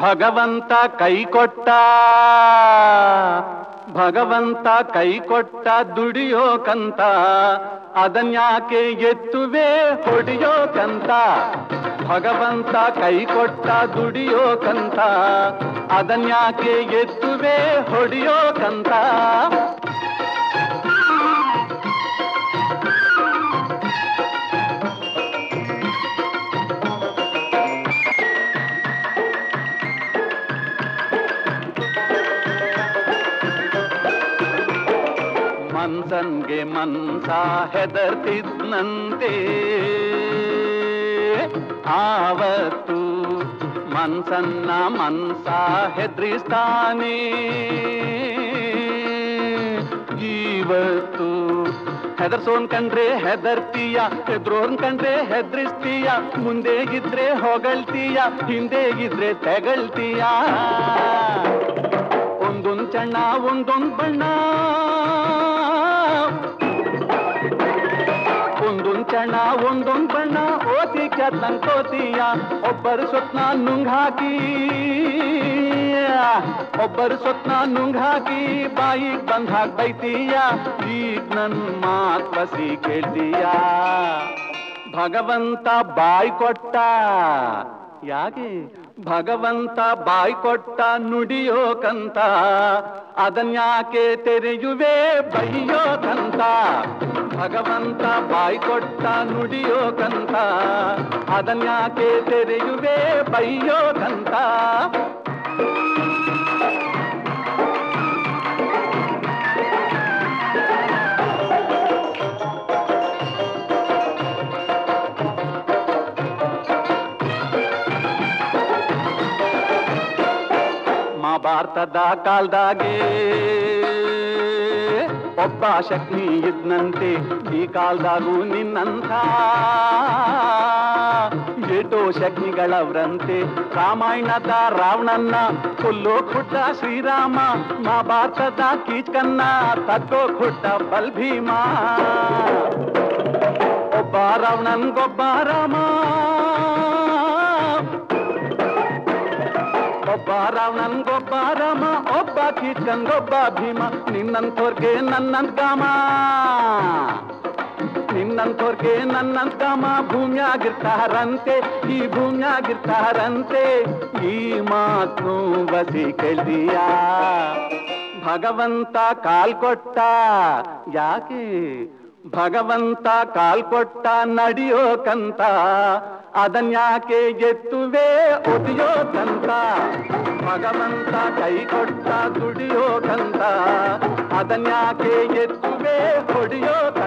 ಭಗವಂತ ಕೈ ಕೊಟ್ಟ ಭಗವಂತ ಕೈ ಕೊಟ್ಟ ದುಡಿಯೋಕಂತ ಅದನ್ಯಾಕೆ ಎತ್ತುವೆ ಹೊಡಿಯೋಕಂತ ಭಗವಂತ ಕೈ ಕೊಟ್ಟ ದುಡಿಯೋಕಂತ ಅದನ್ಯಾಕೆ ಎತ್ತುವೆ ಹೊಡಿಯೋಕಂತ ಮನ್ಸನ್ಗೆ ಮನ್ಸ ಹೆದರ್ತಿದ್ನಂತೆ ಆವತ್ತು ಮನ್ಸನ್ನ ಮನ್ಸ ಹೆದ್ರಿಸ್ತಾನೆ ಇವತ್ತು ಹೆದರ್ಸೋನ್ ಕಂಡ್ರೆ ಹೆದರ್ತೀಯ ಹೆದ್ರೋನ್ ಕಂಡ್ರೆ ಹೆದ್ರಿಸ್ತೀಯ ಮುಂದೆ ಇದ್ರೆ ಹೊಗಳ್ತೀಯ ಹಿಂದೆ ಇದ್ರೆ ತೆಗಳ್ತೀಯ ಒಂದೊಂದ್ ಚಣ್ಣ ಒಂದೊಂದ್ ಬಣ್ಣ ಒಂದೊಂದ್ ಚಣ್ಣ ಒಂದೊಂದ್ ಬಣ್ಣ ಓತಿ ಕ್ಯಾತಂಕೋತೀಯ ಒಬ್ಬರು ಸ್ವಪ್ನ ನುಂಗ್ಹಾಕಿ ಒಬ್ಬರು ಸ್ವಪ್ನ ನುಂಗ್ಹಾಕಿ ಬಾಯಿಗ್ ಬಂದ್ ಹಾಕ್ ಬೈತೀಯ ಈಗ ನನ್ ಮಾತ್ ಬಸಿ ಕೇಳ್ತೀಯ ಭಗವಂತ ಬಾಯ್ ಕೊಟ್ಟ ಯಾಕೆ ಭಗವಂತ ಬಾಯ್ ಕೊಟ್ಟ ನುಡಿಯೋಕಂತ ಅದನ್ಯಾಕೆ ತೆರೆಯುವೆ ಬೈಯೋಕಂತ ಭಗವಂತ ಬಾಯ್ ಕೊಟ್ಟ ನುಡಿಯೋಕಂತ ಅದನ್ಯಾಕೆ ತೆರೆಯುವೆ ಬೈಯೋಕಂತ ಭಾರತದ ಕಾಲ್ದಾಗೆ ಒಬ್ಬ ಶಕ್ತಿ ಇದ್ನಂತೆ ಈ ಕಾಲ್ದಾಗೂ ನಿನ್ನಂಥ ಏಟೋ ಶಕ್ತಿಗಳವ್ರಂತೆ ರಾಮಾಯಣದ ರಾವಣನ್ನ ಕೊಲ್ಲೋ ಖುಟ್ಟ ಶ್ರೀರಾಮ ಮಹಾಭಾರತದ ಕೀಚಕನ್ನ ತಕ್ಕೋ ಖುಟ್ಟ ಬಲ್ಭೀಮ ಒಬ್ಬ ರಾವಣನ್ಗೊಬ್ಬ ರಾಮ ಒಬ್ಬ ರಾವಣನ್ಗೊಬ್ಬ ರಾಮ ಒಬ್ಬ ಕೀಚಕನ್ಗೊಬ್ಬ ಭೀಮ ನಿನ್ನಂಥೋರ್ಗೆ ನನ್ನಂತ ಕಾಮ ನಿನ್ನಂಥೋರ್ಗೆ ನನ್ನಂತ ಕಾಮ ಭೂಮಿಯಾಗಿರ್ತಾರಂತೆ ಈ ಭೂಮಿಯಾಗಿರ್ತಾರಂತೆ ಈ ಮಾತು ಬಸಿ ಕೇಳ್ತೀಯ ಭಗವಂತ ಕಾಲ್ ಕೊಟ್ಟ ಯಾಕೆ ಭಗವಂತ ಕಾಲ್ ಕೊಟ್ಟ ನಡಿಯೋಕಂತ ಅದನ್ಯಾಕೆ ಎತ್ತುವೆ ಒದಿಯೋಕಂತ ಭಗವಂತ ಕೈ ಕೊಟ್ಟ ದುಡಿಯೋಕಂತ ಅದನ್ಯಾಕೆ ಎತ್ತುವೆ ಹೊಡಿಯೋಕಂತ